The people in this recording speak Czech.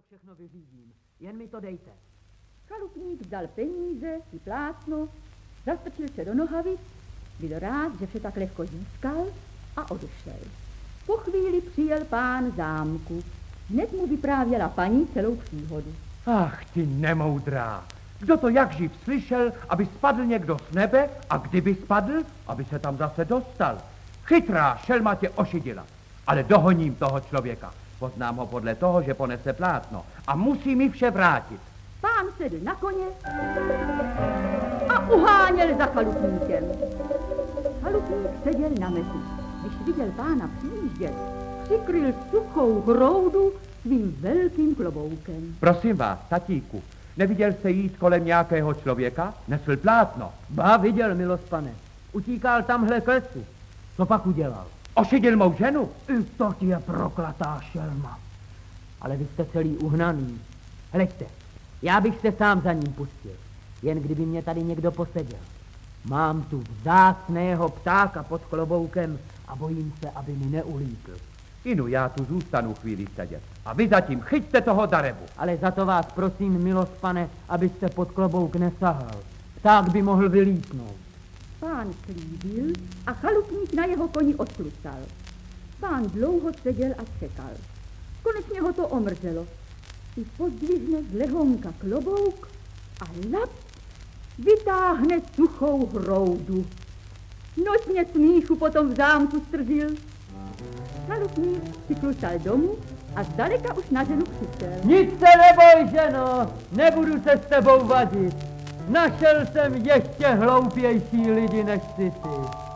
všechno vyřídím, jen mi to dejte. Chalupník vzal peníze i plátno, zastrčil se do nohavic, byl rád, že vše tak lehko získal a odešel. Po chvíli přijel pán zámku. Hned mu vyprávěla paní celou příhodu. Ach, ty nemoudrá. Kdo to jak živ slyšel, aby spadl někdo z nebe a kdyby spadl, aby se tam zase dostal. Chytrá šelma tě ošidila, ale dohoním toho člověka. Poznám ho podle toho, že ponese plátno a musí mi vše vrátit. Pán sedl na koně a uháněl za chalupníkem. Chalupník seděl na metu. Když viděl pána přijíždět, přikryl suchou hroudu svým velkým kloboukem. Prosím vás, tatíku, neviděl se jít kolem nějakého člověka? Nesl plátno. Ba, viděl, milost pane. Utíkal tamhle k lesu. Co pak udělal? Ošidil mou ženu? I to je proklatá šelma. Ale vy jste celý uhnaný. Hleďte, já bych se sám za ním pustil. Jen kdyby mě tady někdo poseděl. Mám tu vzácného ptáka pod kloboukem a bojím se, aby mi neulítl. Inu, já tu zůstanu chvíli sedět. A vy zatím chyťte toho darebu. Ale za to vás prosím, milost pane, abyste pod klobouk nesahal. Pták by mohl vylítnout. Pán slíbil a chalupník na jeho koni odklucal. Pán dlouho seděl a čekal. Konečně ho to omrzelo. I pozdvihne z lehonka klobouk a lap vytáhne suchou hroudu. Nočně smíchu potom v zámku stržil. Chalupník si klucal domů a zdaleka už na ženu křičel. Nic se neboj, ženo, nebudu se s tebou vadit. Našel jsem ještě hloupější lidi než ty.